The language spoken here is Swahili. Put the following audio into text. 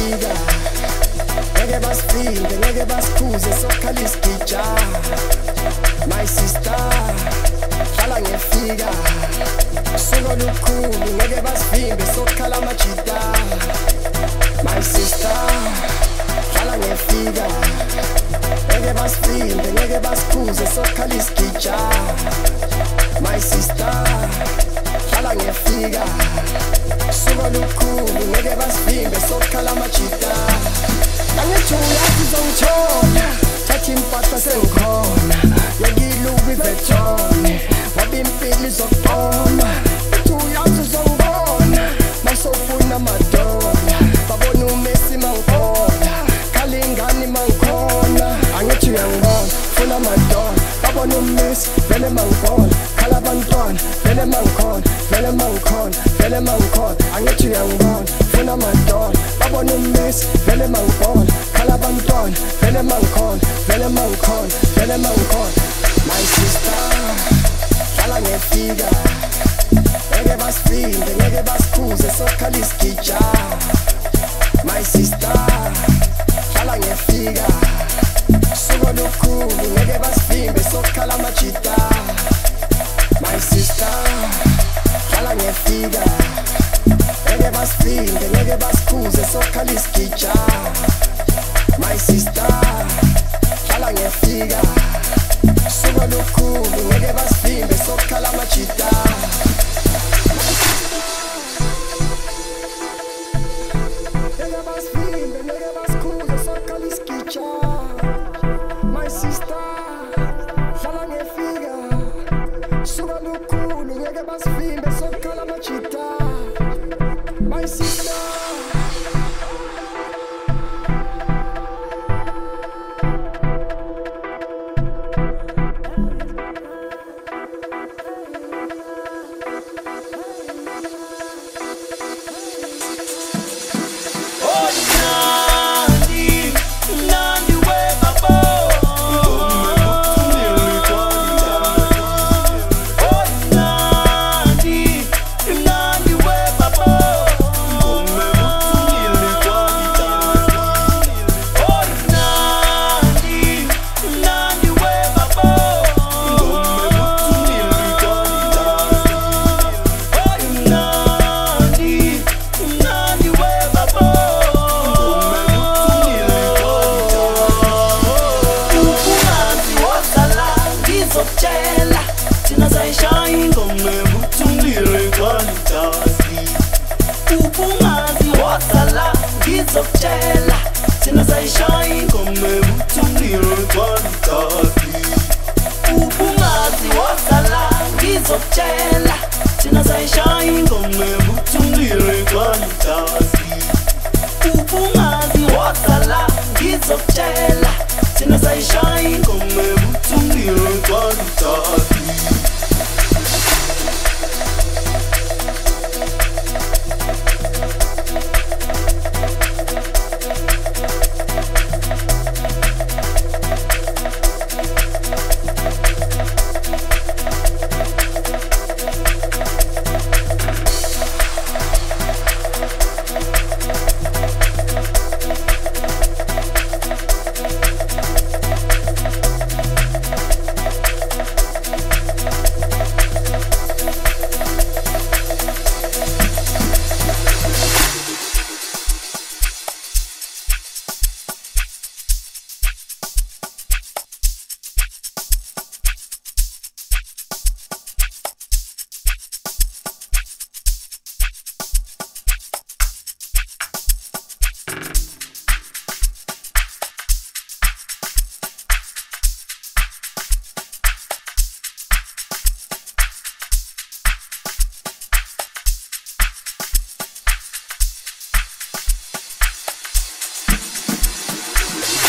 ngiyafika ngeke basifinde ngeke basikhuze sokhala isigija my sister hlala ngiyafika suka lukhulu ngeke basivimbe sokhala amajita my sister hlala ngiyafika ngeke basivimbe ngeke basikhuze sokhala isigija my sister hlala ngiyafika suka lukhulu ngeke basivimbe sokhala amajita angithula sizongithola thatha impahla sengikhona yakilubi vetone wabi impilo izokubona uyazi uzongibona masofuna amadola babona uMessi mangikhona khala ingane mangikhona angithi uyangibona funa amadola babona uMessi vele mangibona khala abantwana vele mangikhona vele mangikhona vele mangikhona angithi uyangibona funa amadola babona uMessi vele mangibona khala abantwana vele mangikhona vele mangikhona vele mangikhona my sister hlala ngiyafika ngeke basivimbe ngeke basikhuze sokhala isigija my sister hlala ngiyafika suka lukhulu ngeke basivimbe sokhala amajita my sister hlala ngiyafika ngeke basivimbe ngeke basikhuze sokhala isigija my sister hlala ngiyafika suka lukhulu ngeke basivimbe sokhala amajita ngeke basivimbe ngeke basikhuze sokhala isigija my sister hlala ngiyafika suka lukhulu ngeke basivimbe sokhala amajita my sister ngizokutshela thina sayishaya ingoma ebuthungile kwalitati ubungazi wosala ngizokutshela thina sayishaya ingoma ebuthungile kwalitati ubungazi wosala ngizokutshela thina sayishaya ingoma ebuthungile